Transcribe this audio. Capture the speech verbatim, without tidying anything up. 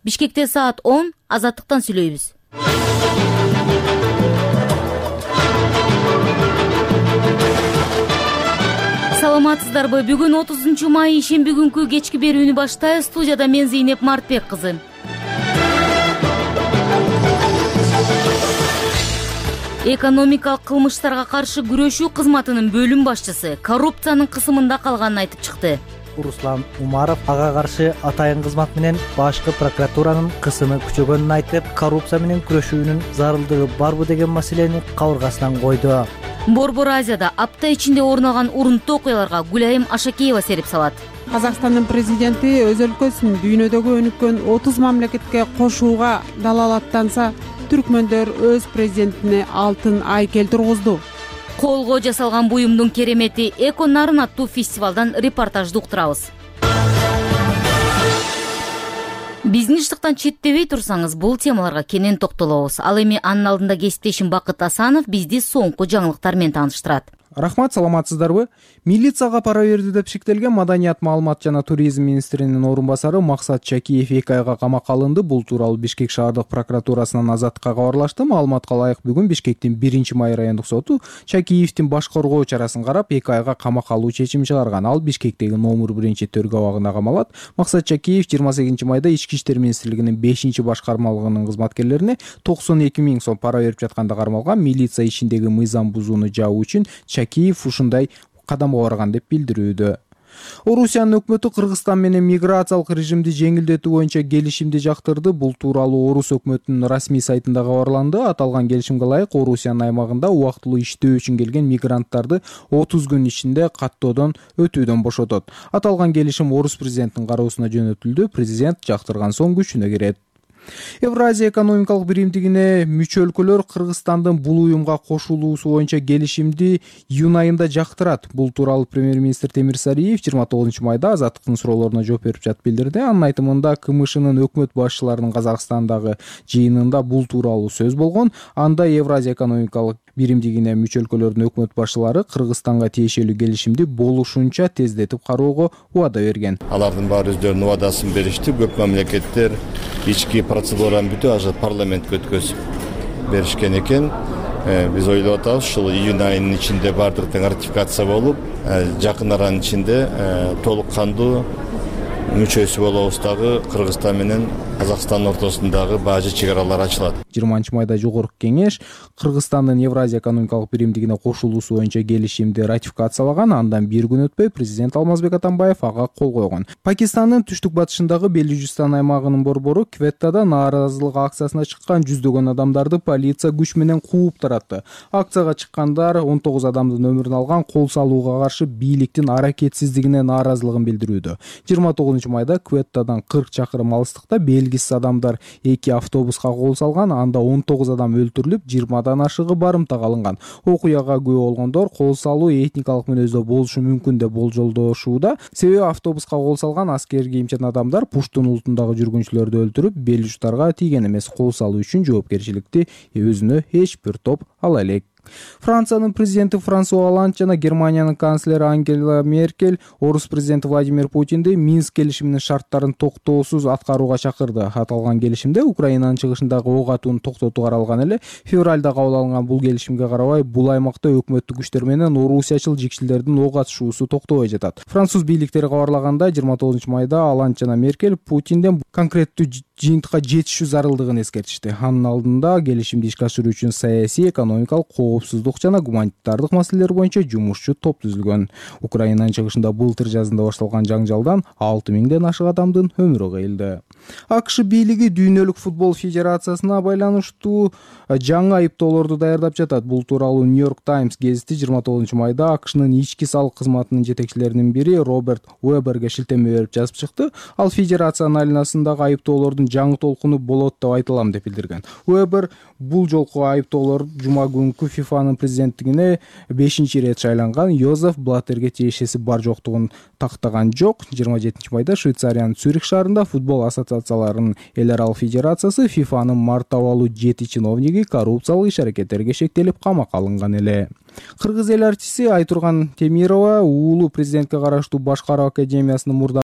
Бишкекте саат он, Азаттыктан сүйлөйбүз. Саламатсыздарбы? Бүгүн отузунчу май ишемби күнкү кечки берүүнү баштайбыз. Студияда мен Зейнеп Мартбек кызы. Экономикалык кылмыштарга каршы күрөшүү кызматынын бөлүм башчысы коррупциянын кысымында калганын айтып чыкты. Руслан Умаров ага каршы атайын кызмат менен башкы прокуратуранын кысымы күчөгөнүн айтып, коррупция менен күрөшүүнүн зарылдыгы барбы деген маселени кабыргасынан койду. Борбор Азияда апта ичинде орун алган урунттуу окуяларга Гүлайым Ашакеева серип салат. Казакстандын президенти өз өлкөсүн дүйнөдөгү өнүккөн отуз мамлекетке кошууга далалаттанса, түркмөндөр өз президентине алтын айкел тургузду. Колго жасалган буюмдун керемети Эко Нарын аттуу фестивалдан репортажды уктурабыз. Бизнестиктан четтебей турсаңыз, бул темаларга кенен токтолобуз. Ал эми анын алдында кесиптешим Бакыт Асанов бизди соңку жаңылыктар менен тааныштырат. Рахмат, саламатсыздарбы? Милицияга пара берди деп шектелген Маданият, маалымат жана туризм министринин орун басары Максат Чакиев эки айга камакка алынды. Бул тууралуу Бишкек шаардык прокуратурасынан Азаттыкка кабарлашты. Маалыматка ылайык, бүгүн Бишкектин биринчи май райондук соту Чакиевдин баш коргоо чарасын карап, эки айга камакка алуу чечим чыгарган. Ал Бишкектеги номер биринчи төргө абагында камалат. Максат Чакиев жыйырма сегизинчи майда Ички иштер министрлигинин бешинчи башкармалыгынын кызматкерлерине токсон эки миң сом пара берип жатканда кармалган. Милиция ишиндеги мыйзам бузууну жабуу үчүн Чакиев ушундай кадамга барган деп билдирүүдө. Орусиянын өкмөтү Кыргызстан менен миграциялык режимди жеңилдетүү боюнча келишимди жактырды. Бул тууралуу Орус өкмөтүнүн расмий сайтында кабарланды. Аталган келишимге ылайык Орусиянын аймагында убактылуу иштөө үчүн келген мигранттарды отуз күн ичинде каттоодон өтүүдөн бошотот. Аталган келишим Орус президентинин кароосуна жөнөтүлдү. Президент жактырган соң күчүнө кирет. Евразия экономикалык биримдигине мүчө өлкөлөр Кыргызстандын бул уюмга кошулуусу боюнча келишимди июнь айында жактырат. Бул тууралуу премьер-министр Темир Сариев жыйырма тогузунчу майда Азаттыктын суроолоруна жооп берип жатып билдирди. Анын айтымында КМШнын өкмөт башчыларынын Казакстандагы жыйынында бул тууралуу сөз болгон. Анда Евразия экономикалык биримдигине мүчө өлкөлөрдүн өкмөт башчылары Кыргызстанга тиешелүү келишимди болушунча тездетип кароого убада берген. Алардын баары өздөрүнүн убадасын беришти. Көп мамлекеттер ички процедураны бүтүп ажы парламентке өткөзүп беришкен экен. Биз ойлоп атабыз, ушул июнь айынын ичинде бардык тең ратификация болуп, жакын аранын ичинде толук кандуу мүчөсү болобуз. Дагы Кыргызстан менен Казакстандын ортосундагы бажы чек аралар ачылат. жыйырманчы майда жогорку кеңеш Кыргызстандын Евразия экономикалык биримдигине кошулуусу боюнча келишимди ратификациялаган. Андан бир күн өтпөй президент Алмазбек Атамбаев ага кол койгон. Пакистандын түштүк батышындагы Белужистан аймагынын борбору Кветтада нааразылык акциясына чыккан жүздөгөн адамдарды полиция күч менен кууп таратты. Акцияга чыккандар он тогуз адамдын өмүрүн алган, кол салууга каршы бийликтин аракетсиздигине нааразылыгын билдирүүдө. жыйырма тогузунчу майда Кветтадан кырк чакырым алыстыкта белгисиз адамдар эки автобуска кол салган. Анда он тогуз адам өлтүрүлүп, жыйырмадан ашыгы барымтага алынган. Окуяга күбө болгондор кол салуу этникалык мүнөздө болушу мүмкүн деп болжолдошууда. Себеби автобуска кол салган аскер кийимчен адамдар Пуштун улутундагы жүргүнчүлөрдү өлтүрүп, белжуштарга тийген эмес. Кол салуу үчүн жоопкерчиликти өзүнө эч бир топ ала элек. Франциянын президенти Франсуа Олланд жана Германиянын канцлери Ангела Меркель Орус президенти Владимир Путинди Минск келишиминин шарттарын токтоосуз аткарууга чакырды. Аталган келишимде Украинанын чыгышындагы ок атууну токтотуу каралган эле. Февралда кабыл алынган бул келишимге карабай, бул аймакта өкмөттүк күчтөр менен орусиячыл жикчилердин ок атышуусу токтобой жатат. Француз бийликтери кабарлагандай, жыйырма тогузунчу майда Олланд жана Меркель Путинден конкреттүү жыйынтыкка жетишүү зарылдыгын эскертишти. Анын алдында келишимди ишке ашыруу үчүн саясий, экономикалык, коопсуздук жана гуманитардык маселелер боюнча жумушчу топ түзүлгөн. Украинанын чыгышында былтыр жазында башталган жаңжалдан алты миңден ашык адамдын өмүрү кыйылды. АКШ бийлиги Дүйнөлүк футбол федерациясына байланыштуу жаңы айыптоолорду даярдап жатат. Бул тууралуу Нью-Йорк Таймс гезити жыйырма тогузунчу майда АКШнын ички салык кызматынын жетекчилеринин бири Роберт Уэберге шилтеме берип жазып чыкты. Ал федерациянын айланасындагы айыптоолордун жаңы толкуну болот деп айтылам деп билдирген. Уэбер бул жолку айыптоолор жума күнкү ФИФАнын президенттигине бешинчи ирет шайланган Йозеф Блаттерге тиешеси бар жоктугун тактаган жок. жыйырма жетинчи майда Швейцариянын Цюрих шаарында футбол ассоциацияларынын эл аралык федерациясы ФИФАнын мартабалуу жети чиновниги коррупциялык иш-аракеттерге шектелип камакка алынган эле. Кыргыз эл артисти Айтурган Темирова уулу президентке караштуу Башкаруу академиясынын мурда